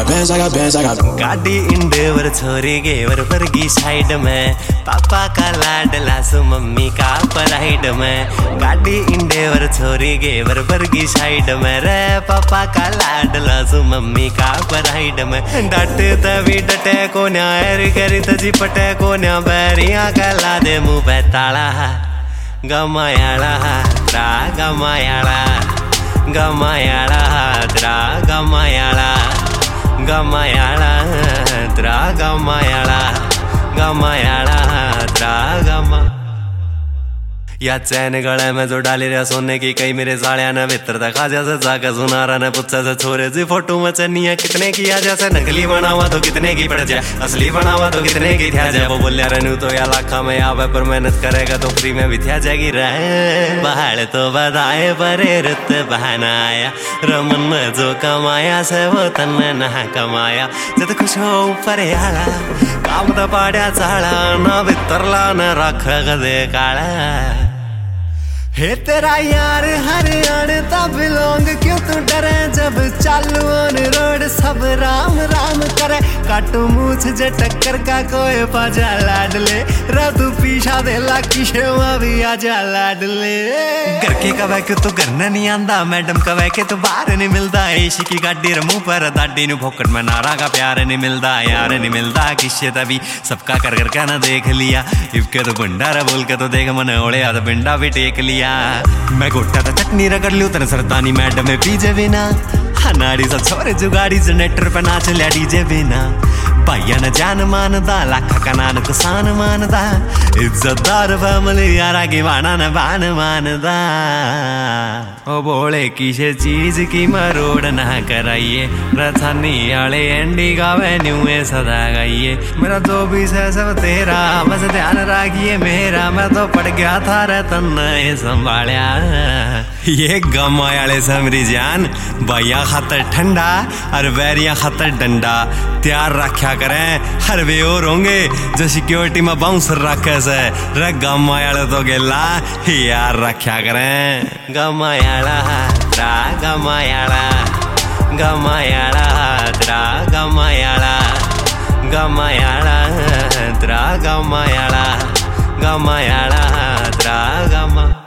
bands, I got bands, I got गाड़ी इंडोर छोरी गेवर वर्गी साइड में, पापा का लाडला सु मम्मी का पराइड में। गाड़ी इंडोर छोरी गेवर वर्गी साइड में रे, पापा का लाडला सु मम्मी का पराइड में। डटे तभी डटे को न्याय करी तजी पटे को न्या बैरिया कला दे मुँह पे ताला। गमायाला द्रा गमायाला, गमायाला द्रा गमायाला, गमायाला द्रा गमायाला, गमायाला द्रा गमा। या चैन गले में जो डाली रहा सोने की, कई मेरे साड़िया ने भीतर देखा जैसे जाकर सुनारा ने पूछा से छोरे जी फोटो में चनिया कितने की आ, जैसे नकली बनावा तो कितने की पड़ जाए, असली बनावा तो कितने की थ्या जाए। वो बोलिया रहनू तो या लाखा में आवे पर मेहनत करेगा तो फ्री में भी थ्या जाएगी रहे। पहाड़ तो बधाए परे रुत बहाना आया, रमन में जो कमाया से वो तन में ना कमाया। जब खुश हो ऊपर आला काम तो पाड़ा चाला, ना भीतरला न रख गदे काला। हे तेरा यार हरियाण ता बिलोंग, क्यों तू डरे जब चालू ऑन रोड सब राम राम करे। काटू मूछ जे टक्कर का कोई पाजा लाडले, रा तू पीछा दे लाकी शेवा भी आजा लाडले। घर के कवे के तू घर नहीं आंदा, मैडम कवे के तू बाहर नहीं मिलता। ऐशी की गाड़ी रे मुंह पर दाढ़ी नु भोकट में नारा का प्यार नहीं मिलता, यार नहीं मिलता किसे तभी सबका कर कर के ना देख लिया। इबके तो भंडारा बोल के तो देख मन ओढ़े तो बिंडा भी टेक लिया। मैं गोटा तो चटनी रगड़ लूं तेरे सरदानी मैडम में पीजे बिना, नाड़ी सा छोरे जुगाड़ी जनरेटर पे नाच लिया डीजे बिना। भैया न जान मानदा लाखा का नान को सान मानदा, इज्जतदार फैमिली यारा की बाना न बान मानदा। ओ बोले किसे चीज की मरोड़ ना कराइए, रथानी आले एंडी गावे न्यूए सदा गाइए। मेरा तो भी है सब तेरा बस ध्यान रखिए मेरा, मैं तो पड़ गया था रे तन्ने संभालिया। ये गमायाले समरी जान, भैया खातर ठंडा और बैरिया खातर डंडा तैयार रखा करें। हर वे और होंगे जो सिक्योरिटी में बाउंसर रखे से, रे गमायाले तो गेला यार रखा करें। गमायाला द्रा गमायाला, गमायाला द्रा गमायाला, गमायाला द्रा गमायाला, गमायाला द्रा गमा।